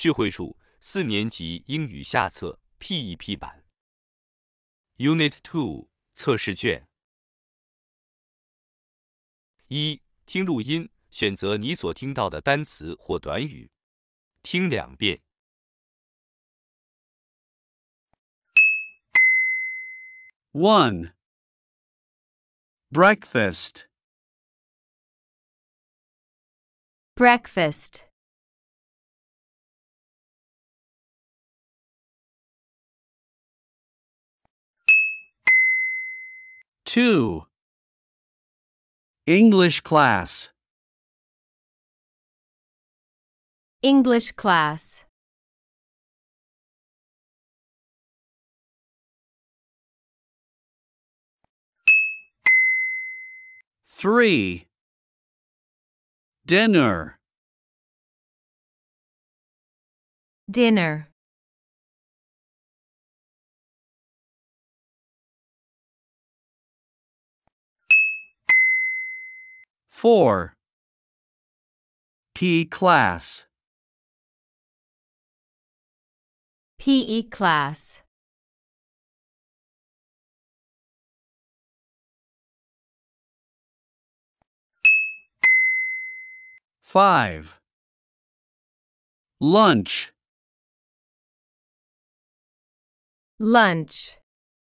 智慧树4年级英语下册 PEP 版 Unit 2测试卷1. 听录音，选择你所听到的单词或短语，听2遍。 1. Breakfast. Breakfast. 2. English class. English class. 3. Dinner. Dinner. 4. PE class. PE class. 5. Lunch. Lunch.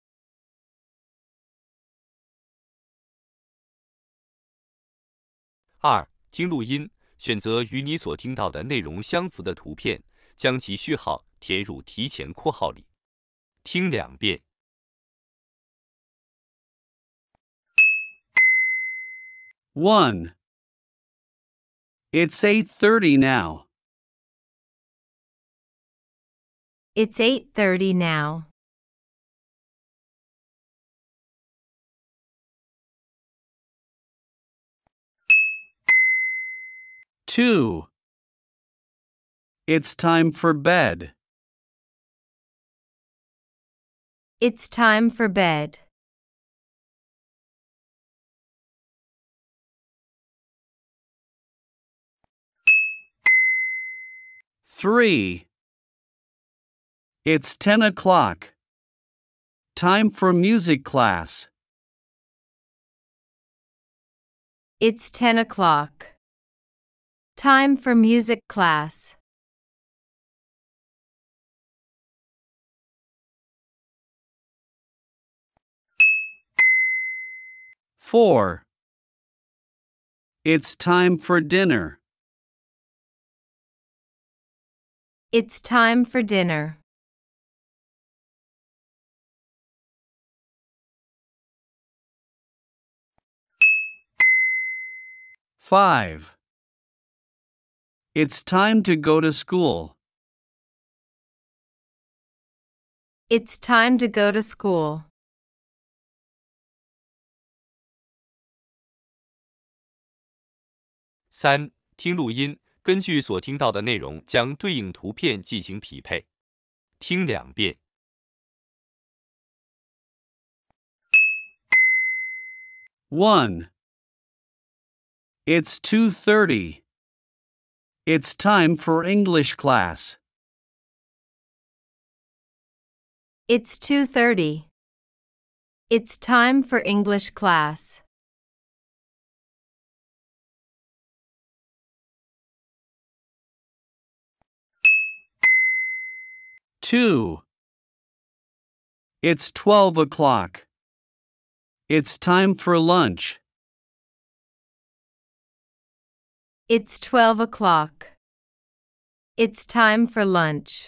2. 听录音，选择与你所听到的内容相符的图片，将其序号填入提前括号里，听2遍。 1. It's 8:30 now. It's 8:30 now. 2. It's time for bed. It's time for bed. 3. It's 10 o'clock. Time for music class. It's 10 o'clock. Time for music class. 4. It's time for dinner. It's time for dinner. 5. It's time to go to school. It's time to go to school. 3. 听录音，根据所听到的内容将对应图片进行匹配，听2遍。 1. It's 2:30. It's time for English class. It's 2:30. It's time for English class. 2. It's 12 o'clock. It's time for lunch. It's 12 o'clock. It's time for lunch.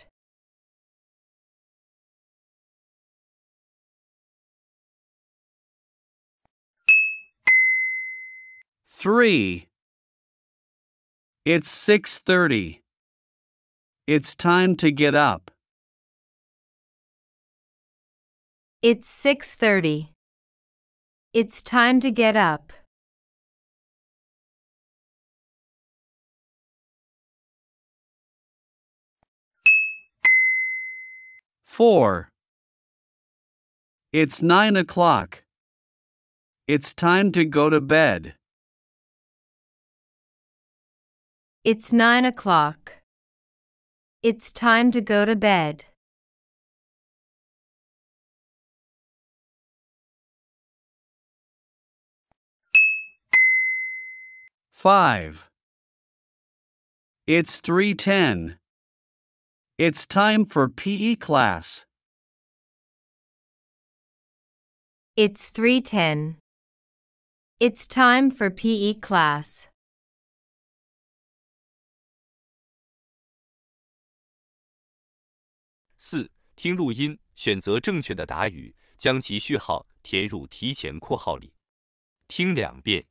3. It's 6:30. It's time to get up. It's 6:30. It's time to get up. 4. It's 9 o'clock. It's time to go to bed. It's 9 o'clock. It's time to go to bed. Five. It's 3:10. It's time for PE class. It's 3:10. It's time for PE class. 四、听录音，选择正确的答语，将其序号填入提前括号里。听2遍。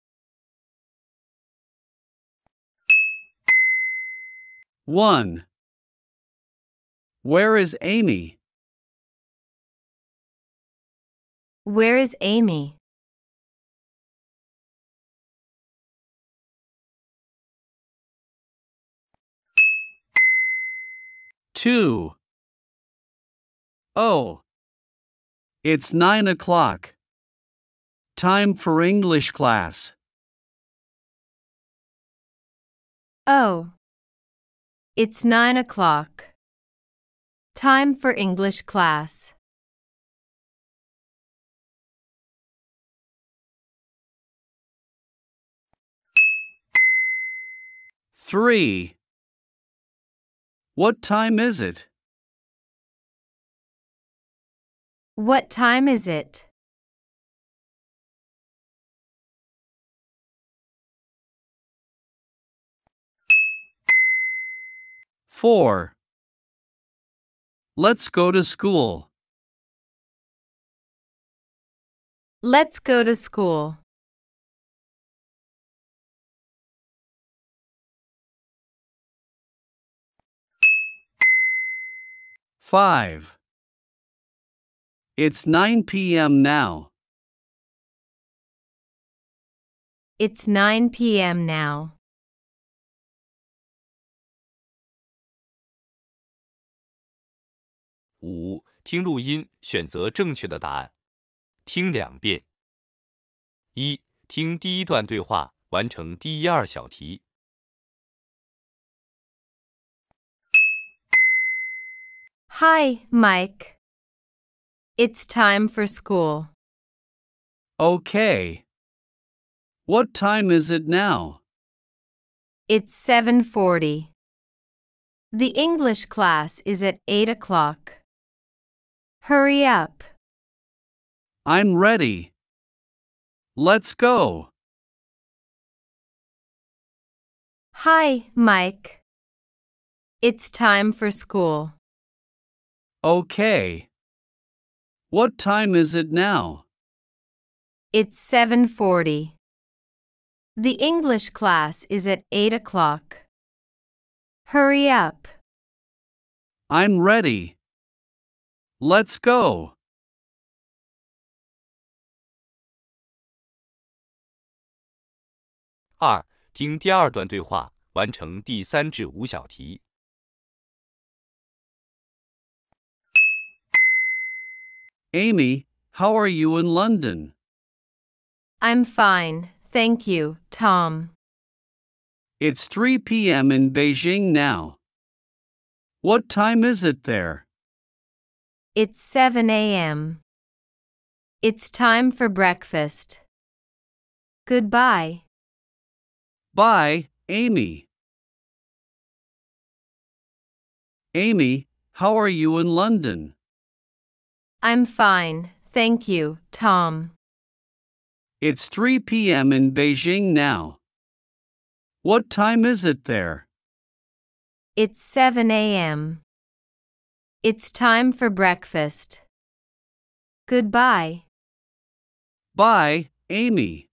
1. Where is Amy? Where is Amy? 2. Oh. It's 9 o'clock. Time for English class. Oh. It's 9 o'clock. Time for English class. 3. What time is it? What time is it? 4. Let's go to school. Let's go to school. 5. It's 9 p.m. now. It's 9 p.m. now. 5、听录音，选择正确的答案。听2遍。1、听第一段对话，完成第1、2小题。 Hi, Mike. It's time for school. Okay. What time is it now? It's 7:40. The English class is at 8 o'clock. Hurry up. I'm ready. Let's go. Hi, Mike. It's time for school. Okay. What time is it now? It's 7:40. The English class is at 8 o'clock. Hurry up. I'm ready. Let's go. 2、听第2段对话，完成第3至5小题。 Amy, how are you in London? I'm fine, thank you, Tom. It's 3 p.m. in Beijing now. What time is it there? It's 7 a.m. It's time for breakfast. Goodbye. Bye, Amy. Amy, how are you in London? I'm fine, thank you, Tom. It's 3 p.m. in Beijing now. What time is it there? It's 7 a.m. It's time for breakfast. Goodbye. Bye, Amy.